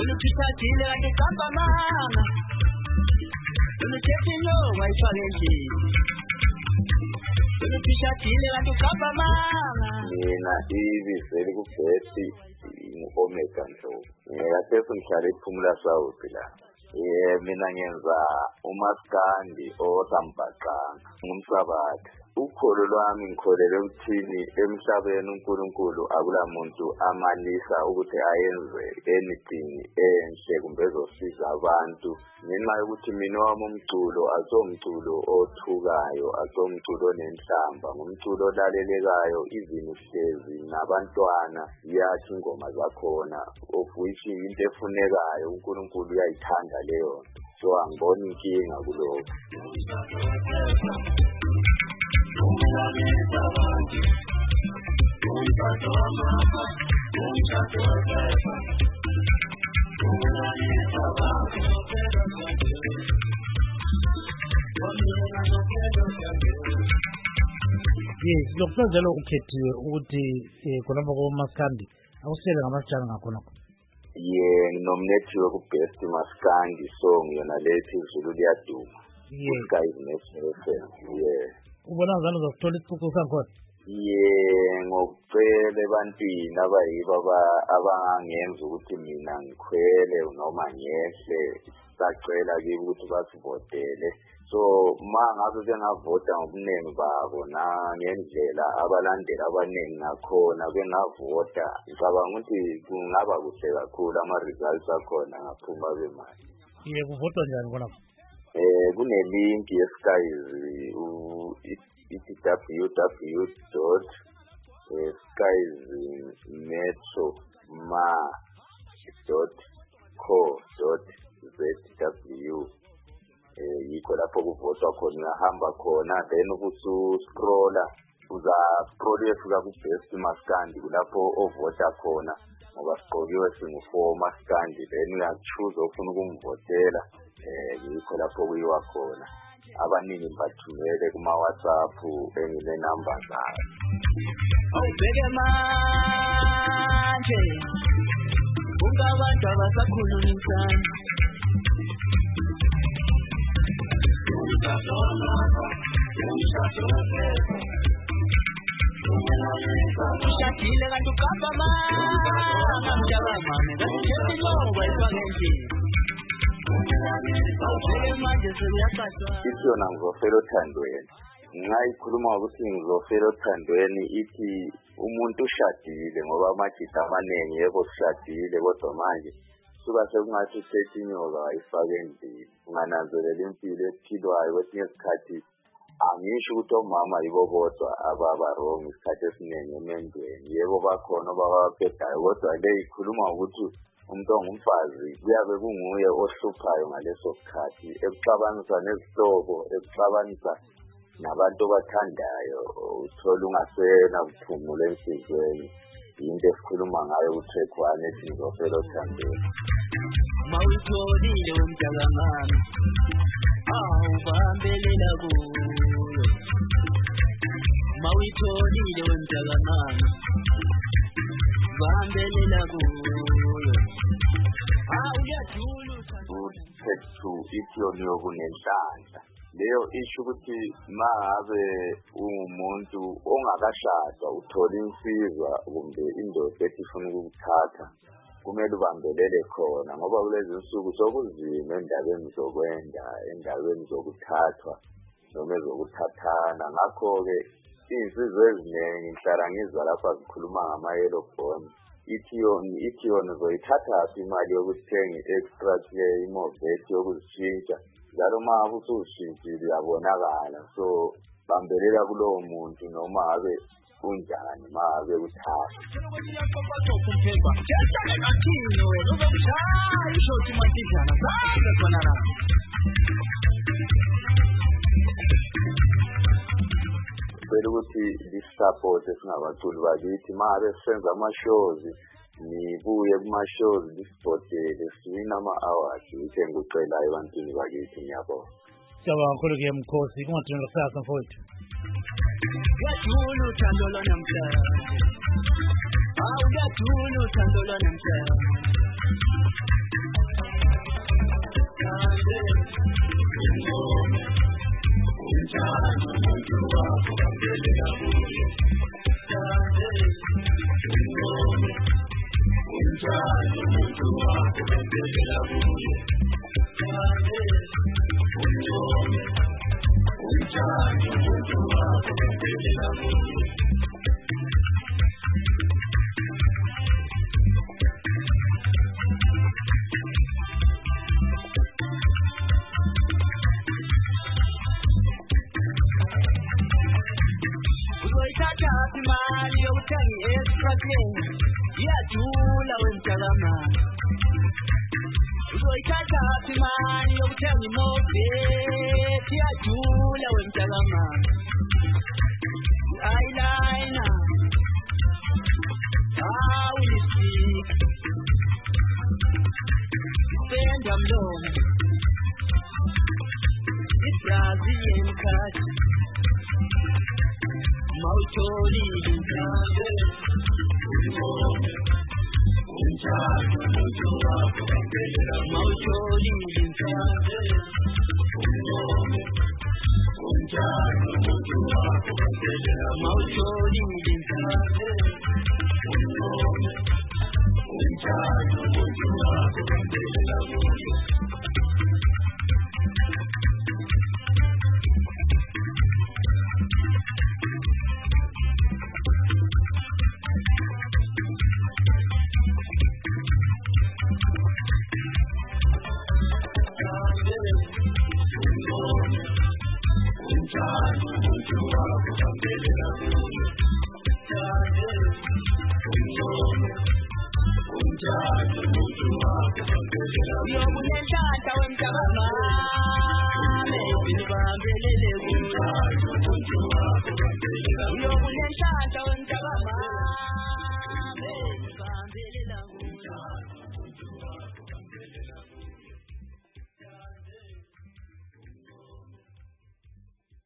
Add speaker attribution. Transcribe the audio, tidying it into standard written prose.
Speaker 1: Ulupithatile kanti qamba mama. Uluthethi lo wayifake endlini. Ulupithatile kanti qamba mama.
Speaker 2: Mina ibizeli kubhesi Omega Ndlovu. Ngiyakase ngihlala ePhumula South la. Mina ngenza umaskandi osambaqanga ngumsabathi. Ukholo lwami ngikholele ukuthini emhlabeni uNkulunkulu akulamuntu amalisa ukuthi ayenze anything enhle kumbe ezosiza abantu. Ngenxa yokuthi mina wami umculo asomculo othukayo, asomculo onenhlamba, ngumculo olalelekayo izini hlezi nabantwana yathi ingoma zakhona of which into efunekayo uNkulunkulu uyayithanda leyo. So angiboni inkinga kulokho.
Speaker 3: Yes, lokuzela ukukhethiwe ukuthi khonapha komaskandi awusele ngamasijana ngakhona.
Speaker 2: Nginomnethiwe ku-Best Maskandi song yona lethi izulu liyaduma. Guys FM.
Speaker 3: Ubona ngani uzasithola isiqoqo sakhona?
Speaker 2: Ngokucela ebantwini abayibo abangenza ukuthi mina ngikhwele noma ngehle sacela kibo ukuthi basivotele. So mangabe bengavota ngobuningi babo ngendlela abalandeli abaningi nakhona bengavota ngicabanga ukuthi kungaba kuhle kakhulu ama-results akhona ngaphuma bemali.
Speaker 3: Kuvotwa njani khona?
Speaker 2: Kune-link yeSkyz www.skysmetro.co.zw yikho lapho kuvotwa khona uyahamba khona then ubusu-scrolla uza-scroll uyefika ku-Best Maskandi kulapho ovota khona ngoba siqokiwe singu-4 Maskandi then uyachoose ofuna ukumvotela yikho lapho kuyiwa khona. Abaningi bathumele kuma-WhatsApp engine-number zabo.
Speaker 1: Awubheke manje ungabantu abasakhulumisana. Ushadile kanti uqamba mama mjaba mama kanti lo wayifake endlini.
Speaker 2: Ithi yona ngizofela othandweni. Ngayikhuluma ukuthi ngizofela othandweni ithi umuntu ushadile ngoba amagidi amaningi yebo sishadile kodwa manje suka sekungathi sethinyoka wayifake endlini. Ungananzelela impilo ephilwayo kwesinye isikhathi angisho ukuthi omama yibo bodwa ababa wrong isikhathi esiningi emendweni. Yebo bakhona bababhedayo kodwa le ikhuluma ukuthi umuntu ongumfazi kuyabe kunguye ohluphayo ngaleso sikhathi ekuxabanisa nezihlobo ekuxabanisa nabantu bathandayo uthola ungasena kuphumula enhlizweni. Into esikhuluma ngayo ku-track 1 ethi ngizofela othandweni.
Speaker 1: Mawutholile wemjaka mama awubambelela kuyo. Mawutholile wemjaka mama bambelela kuyo.
Speaker 2: Track 2 ithi yona yokunenhlanhla. Leyo isho ukuthi mangabe umuntu ongakashadwa uthola insizwa kumbe indoda ethi ifuna ukukuthatha kumele ubambelele khona ngoba kulezi nsuku sokuzima endabeni zokwenda endabeni zokuthathwa noma ezokuthathana. Ngakho-ke insizwa eziningi ngihlala ngizwa lapha zikhuluma ngama-yellow bond. Ithi yona uzoyithatha imali yokuthenga i-extra play imovethi yokuzishintsha njalo uma usuzishintshile uyabonakala. So bambelela kulowo muntu noma ngabe kunjani ngabe kuthatha. Bese ukuthi li-support esingabaculi bakithi ngabe senza ama-shows nibuye kuma-shows lisipotele siwina ama-awards yithe ngikucelayo ebantwini bakithi ngiyabona.
Speaker 3: Siyabonga kakhulu-ke Mkhosi kungadinga kusasa mfowethu.
Speaker 1: Uyajula uthando lwanamhlanje. Uyajula uthando lwanamhlanje.